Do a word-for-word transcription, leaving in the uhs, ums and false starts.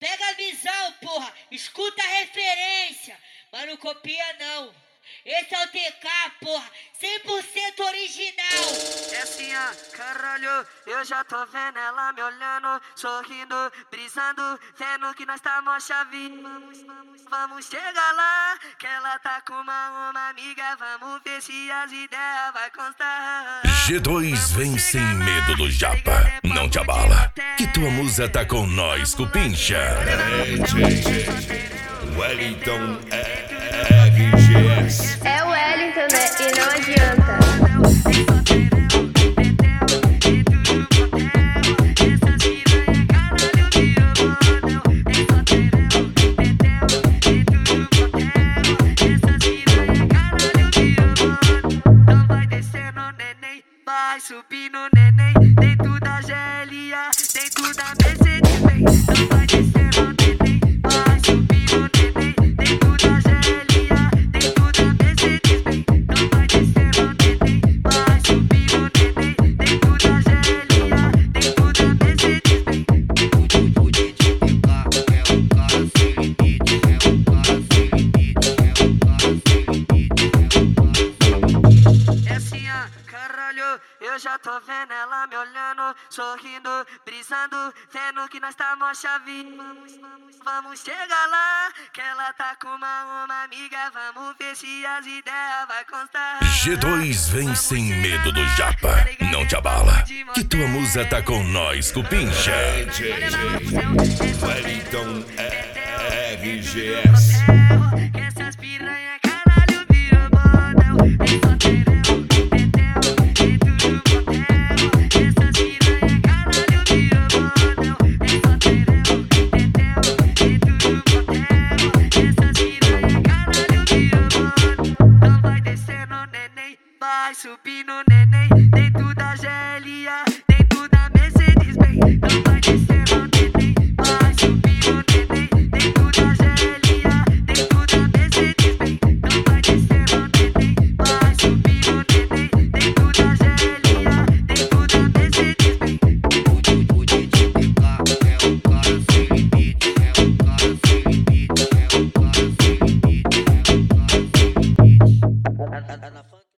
Pega a visão, porra. Escuta a referência. Mas não copia, não. Esse é o T K, porra. cem por cento original. É assim, ó, caralho. Eu já tô vendo ela me olhando, sorrindo, brisando, vendo que nós tá mó chave. Vamos, vamos, vamos chegar lá, que ela tá com uma, uma amiga. Vamos ver se as ideias vai constar. G dois vem sem medo do japa, não te abala, que tua musa tá com nós, Cupincha. Wellington R G S. É o Wellington, né? E não adianta. Vai subir no neném, dentro da G L A, dentro da Mercedes Benz. Não vai descer no neném, vai subir no neném, dentro da G L A, dentro da Mercedes Benz. Não vai descer no neném, vai subir no neném, dentro da G L A, dentro da Mercedes Benz. O D J P K é um cara sem limite, é um cara sem limite, é um cara sem limite, é um cara sem limite. É assim, ó, caralho. Eu já tô vendo ela me olhando, sorrindo, brisando, vendo que nós tá mó chave. Vamos, vamos, vamos chegar lá, que ela tá com uma, uma amiga. Vamos ver se as ideias vai constar. G dois vem sem medo do japa, não te abala, que tua musa tá com nós, Cupincha. Wellington R G S. Essas piranha, caralho, virou bordel. É só tereu, entendeu? Dentro do motel. Essas piranha, caralho, virou bordel. É só tereu, entendeu? Dentro do motel. Essas piranha, caralho, virou bordel. Não vai descer no neném, vai subir no neném. Dentro da G L A, dentro da Mercedes Benz. Não vai descer no neném, vai subir no neném. Dentro da G L A, dentro da Mercedes Benz. Não vai descer no neném, vai subir no neném. Dentro da G L A, dentro da Mercedes Benz. O D J P K é um cara sem limite, é um cara sem limite, é um cara sem limite, é um cara sem limite.